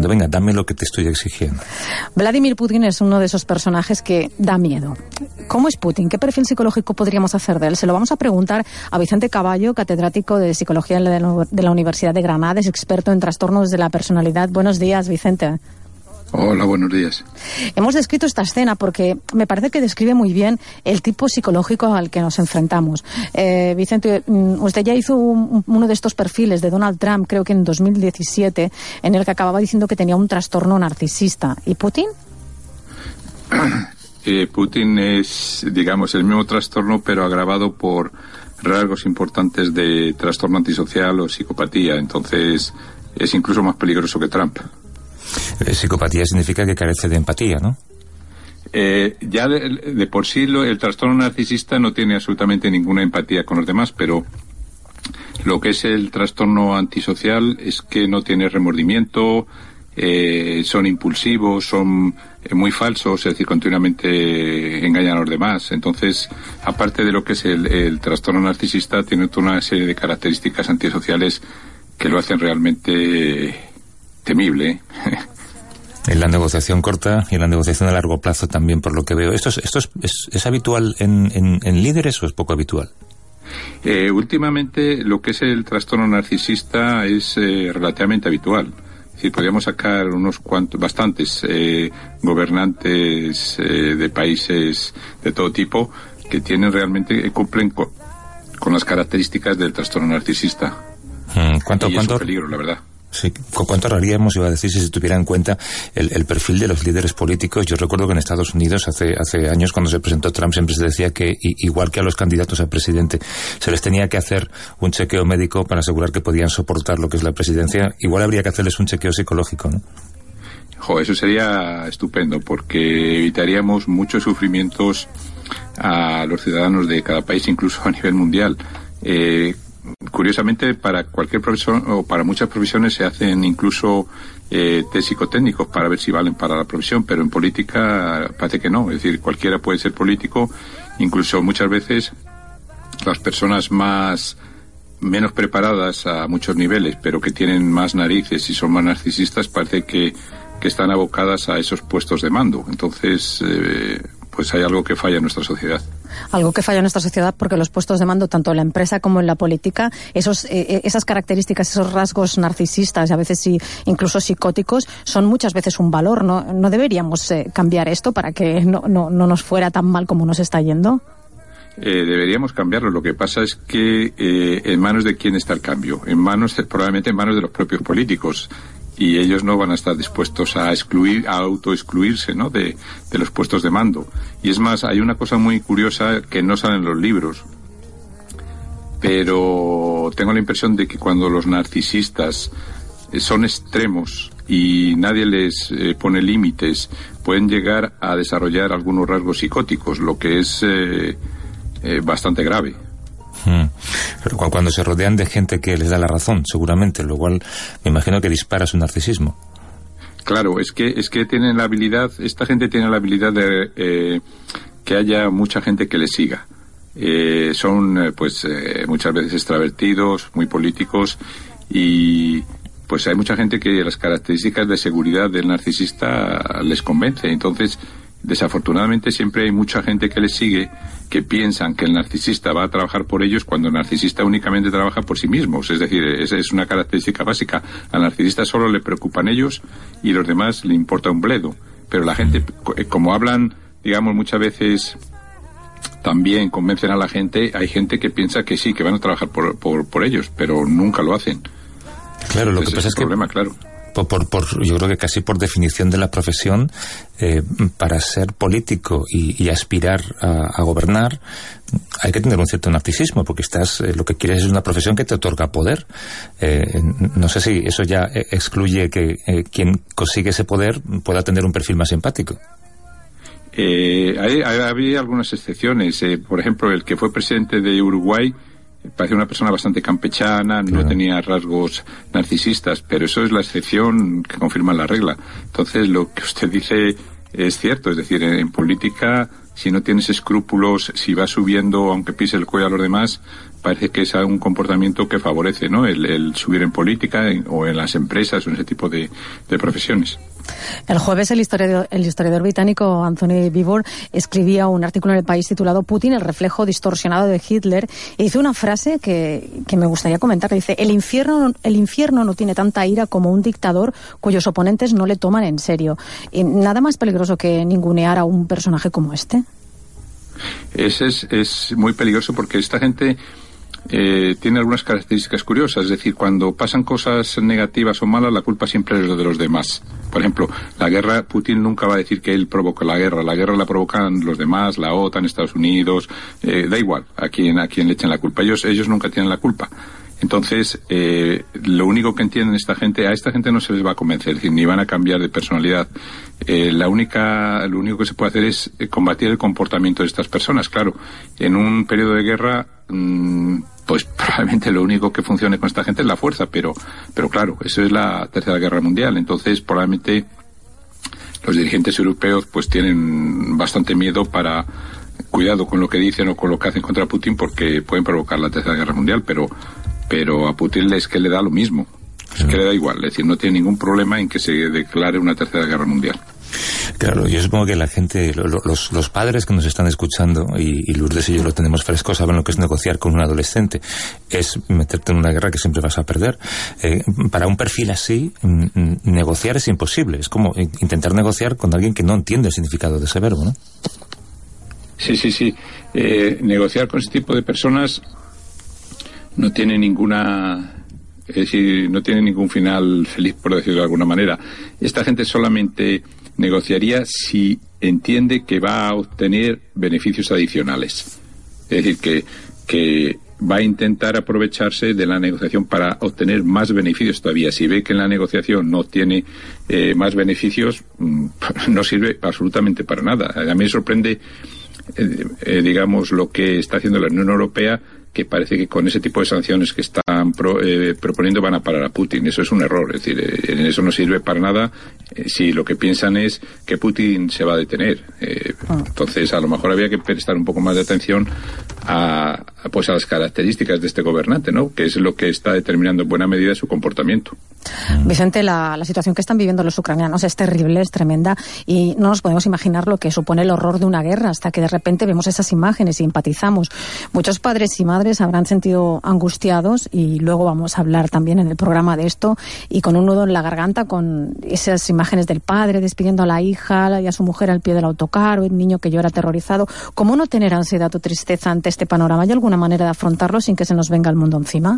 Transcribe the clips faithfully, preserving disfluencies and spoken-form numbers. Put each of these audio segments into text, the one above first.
diciendo, venga, dame lo que te estoy exigiendo. Vladimir Putin es uno de esos personajes que da miedo. ¿Cómo es Putin? ¿Qué perfil psicológico podríamos hacer de él? Se lo vamos a preguntar a Vicente Caballo, catedrático de Psicología de la Universidad de Granada, es experto en trastornos de la personalidad. Buenos días, Vicente. Hola, buenos días. Hemos descrito esta escena porque me parece que describe muy bien el tipo psicológico al que nos enfrentamos. Eh, Vicente, usted ya hizo un, uno de estos perfiles de Donald Trump, creo que en dos mil diecisiete, en el que acababa diciendo que tenía un trastorno narcisista. ¿Y Putin? Eh, Putin es, digamos, el mismo trastorno, pero agravado por rasgos importantes de trastorno antisocial o psicopatía. Entonces, es incluso más peligroso que Trump. Psicopatía significa que carece de empatía, ¿no? Eh, ya de, de por sí lo, el trastorno narcisista no tiene absolutamente ninguna empatía con los demás, pero lo que es el trastorno antisocial es que no tiene remordimiento, eh, son impulsivos, son eh, muy falsos, es decir, continuamente engañan a los demás. Entonces, aparte de lo que es el, el trastorno narcisista, tiene toda una serie de características antisociales que lo hacen realmente temible, ¿eh? En la negociación corta y en la negociación a largo plazo también, por lo que veo. ¿Esto es, esto es, es, es habitual en, en, en líderes o es poco habitual? Eh, últimamente lo que es el trastorno narcisista es eh, relativamente habitual. Es decir, podríamos sacar unos cuantos, bastantes eh, gobernantes eh, de países de todo tipo que tienen realmente, eh, cumplen con, con las características del trastorno narcisista. ¿Cuánto, y cuánto? Es un peligro, la verdad. Sí, ¿cuánto ahorraríamos, iba a decir, si se tuviera en cuenta el, el perfil de los líderes políticos? Yo recuerdo que en Estados Unidos hace hace años, cuando se presentó Trump, siempre se decía que, igual que a los candidatos a presidente, se les tenía que hacer un chequeo médico para asegurar que podían soportar lo que es la presidencia. Igual habría que hacerles un chequeo psicológico, ¿no? Jo, eso sería estupendo, porque evitaríamos muchos sufrimientos a los ciudadanos de cada país, incluso a nivel mundial. Eh, Curiosamente, para cualquier profesión o para muchas profesiones se hacen incluso eh, test psicotécnicos para ver si valen para la profesión, pero en política parece que no. Es decir, cualquiera puede ser político, incluso muchas veces las personas más menos preparadas a muchos niveles, pero que tienen más narices y son más narcisistas, parece que, que están abocadas a esos puestos de mando. Entonces, eh, pues hay algo que falla en nuestra sociedad. Algo que falla en nuestra sociedad, porque los puestos de mando, tanto en la empresa como en la política, esos, eh, esas características, esos rasgos narcisistas y a veces sí, incluso psicóticos, son muchas veces un valor. ¿No, no deberíamos eh, cambiar esto para que no, no, no nos fuera tan mal como nos está yendo? Eh, deberíamos cambiarlo. Lo que pasa es que eh, en manos de quién está el cambio. En manos, probablemente en manos de los propios políticos. Y ellos no van a estar dispuestos a excluir, a autoexcluirse, ¿no?, de, de los puestos de mando. Y es más, hay una cosa muy curiosa que no sale en los libros, pero tengo la impresión de que cuando los narcisistas eh, son extremos y nadie les eh, pone límites, pueden llegar a desarrollar algunos rasgos psicóticos, lo que es eh, eh, bastante grave. Hmm. Pero cuando se rodean de gente que les da la razón, seguramente, lo cual me imagino que dispara su narcisismo. Claro, es que es que tienen la habilidad, esta gente tiene la habilidad de eh, que haya mucha gente que les siga. Eh, son, eh, pues, eh, muchas veces extravertidos, muy políticos, y pues hay mucha gente que las características de seguridad del narcisista les convence. Entonces, desafortunadamente siempre hay mucha gente que les sigue que piensan que el narcisista va a trabajar por ellos cuando el narcisista únicamente trabaja por sí mismos. Es decir, esa es una característica básica. Al narcisista solo le preocupan ellos y los demás le importa un bledo. Pero la gente, como hablan, digamos, muchas veces también convencen a la gente, hay gente que piensa que sí, que van a trabajar por, por, por ellos, pero nunca lo hacen. Claro, lo Entonces, que pasa es que... problema, claro. Por, por, por, yo creo que casi por definición de la profesión, eh, para ser político y, y aspirar a, a gobernar, hay que tener un cierto narcisismo, porque estás, eh, lo que quieres es una profesión que te otorga poder. Eh, no sé si eso ya excluye que eh, quien consigue ese poder pueda tener un perfil más empático. Eh, hay, hay, había algunas excepciones. Eh, por ejemplo, el que fue presidente de Uruguay parecía una persona bastante campechana, no claro. tenía rasgos narcisistas, pero eso es la excepción que confirma la regla. Entonces, lo que usted dice es cierto, es decir, en, en política si no tienes escrúpulos, si vas subiendo aunque pise el cuello a los demás, parece que es un comportamiento que favorece, ¿no?, el, el subir en política en, o en las empresas o en ese tipo de, de profesiones. El jueves el historiador, el historiador británico Anthony Beevor escribía un artículo en El País titulado Putin, el reflejo distorsionado de Hitler, y dice una frase que, que me gustaría comentar. Dice: el infierno, el infierno no tiene tanta ira como un dictador cuyos oponentes no le toman en serio. Y nada más peligroso que ningunear a un personaje como este. Ese es, es muy peligroso porque esta gente Eh, tiene algunas características curiosas, es decir, cuando pasan cosas negativas o malas, la culpa siempre es de los demás. Por ejemplo, la guerra, Putin nunca va a decir que él provocó la guerra, la guerra la provocan los demás, la OTAN, Estados Unidos, eh, da igual a quién, a quién le echen la culpa, ellos, ellos nunca tienen la culpa. Entonces, eh, lo único que entienden esta gente, a esta gente no se les va a convencer, es decir, ni van a cambiar de personalidad. Eh, la única, lo único que se puede hacer es combatir el comportamiento de estas personas. Claro, en un periodo de guerra, mmm, pues probablemente lo único que funcione con esta gente es la fuerza, pero, pero claro, eso es la Tercera Guerra Mundial. Entonces, probablemente los dirigentes europeos pues tienen bastante miedo para cuidado con lo que dicen o con lo que hacen contra Putin, porque pueden provocar la Tercera Guerra Mundial, pero pero a Putin es que le da lo mismo, es que le da igual, es decir, no tiene ningún problema en que se declare una Tercera Guerra Mundial. Claro, yo supongo que la gente, los, los padres que nos están escuchando, y, y Lourdes y yo lo tenemos fresco, saben lo que es negociar con un adolescente. Es meterte en una guerra que siempre vas a perder. Eh, para un perfil así, negociar es imposible. Es como intentar negociar con alguien que no entiende el significado de ese verbo, ¿no? Sí, sí, sí. Eh, negociar con ese tipo de personas no tiene ninguna, es decir, no tiene ningún final feliz, por decirlo de alguna manera. Esta gente solamente negociaría si entiende que va a obtener beneficios adicionales. Es decir, que, que va a intentar aprovecharse de la negociación para obtener más beneficios todavía. Si ve que en la negociación no tiene eh, más beneficios, no sirve absolutamente para nada. A mí me sorprende, eh, eh, digamos, lo que está haciendo la Unión Europea, que parece que con ese tipo de sanciones que están pro, eh, proponiendo van a parar a Putin. Eso es un error, es decir, eh, eso no sirve para nada eh, si lo que piensan es que Putin se va a detener. Eh, ah. Entonces, a lo mejor había que prestar un poco más de atención a, a, pues a las características de este gobernante, ¿no?, que es lo que está determinando en buena medida su comportamiento. Vicente, la, la situación que están viviendo los ucranianos es terrible, es tremenda, y no nos podemos imaginar lo que supone el horror de una guerra hasta que de repente vemos esas imágenes y empatizamos. Muchos padres y madres habrán sentido angustiados, y luego vamos a hablar también en el programa de esto, y con un nudo en la garganta con esas imágenes del padre despidiendo a la hija y a su mujer al pie del autocar, o el niño que llora aterrorizado. ¿Cómo no tener ansiedad o tristeza ante este panorama? ¿Hay alguna manera de afrontarlo sin que se nos venga el mundo encima?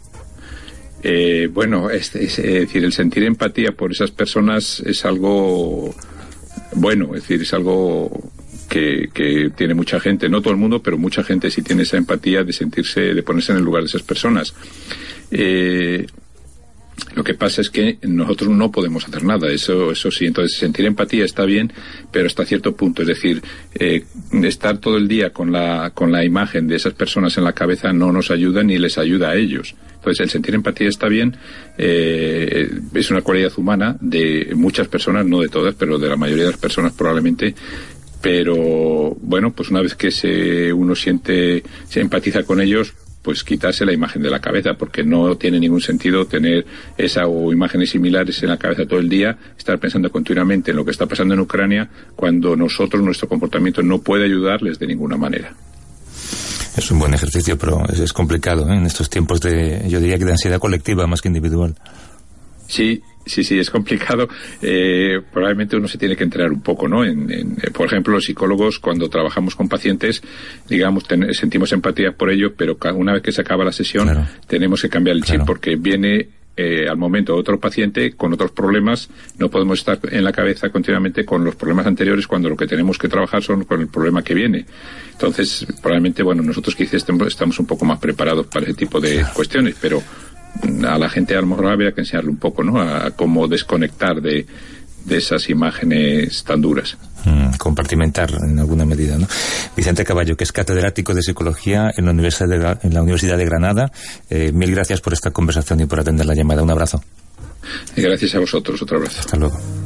Eh, bueno, es, es, es decir, el sentir empatía por esas personas es algo bueno, es decir, es algo que, que tiene mucha gente, no todo el mundo, pero mucha gente sí tiene esa empatía de sentirse, de ponerse en el lugar de esas personas. Eh, lo que pasa es que nosotros no podemos hacer nada, eso, eso sí. Entonces, sentir empatía está bien, pero hasta cierto punto, es decir, eh, estar todo el día con la, con la imagen de esas personas en la cabeza no nos ayuda ni les ayuda a ellos. Entonces, el sentir empatía está bien, eh, es una cualidad humana de muchas personas, no de todas, pero de la mayoría de las personas probablemente. Pero, bueno, pues una vez que se, uno siente, se empatiza con ellos, pues quitarse la imagen de la cabeza, porque no tiene ningún sentido tener esa o imágenes similares en la cabeza todo el día, estar pensando continuamente en lo que está pasando en Ucrania, cuando nosotros, nuestro comportamiento no puede ayudarles de ninguna manera. Es un buen ejercicio, pero es, es complicado, ¿eh?, en estos tiempos de, yo diría que de ansiedad colectiva más que individual. Sí, sí, sí, es complicado. Eh, probablemente uno se tiene que enterar un poco, ¿no? En, en, por ejemplo, los psicólogos, cuando trabajamos con pacientes, digamos, ten, sentimos empatía por ello, pero una vez que se acaba la sesión, claro, tenemos que cambiar el chip, claro, porque viene eh, al momento otro paciente con otros problemas. No podemos estar en la cabeza continuamente con los problemas anteriores, cuando lo que tenemos que trabajar son con el problema que viene. Entonces, probablemente, bueno, nosotros quizás estamos un poco más preparados para ese tipo de claro. cuestiones, pero a la gente a lo mejor habría que enseñarle un poco, ¿no?, a cómo desconectar de, de esas imágenes tan duras. Mm, compartimentar en alguna medida, ¿no? Vicente Caballo, que es catedrático de Psicología en la Universidad de, en la Universidad de Granada. Eh, mil gracias por esta conversación y por atender la llamada. Un abrazo. Y gracias a vosotros. Otro abrazo. Hasta luego.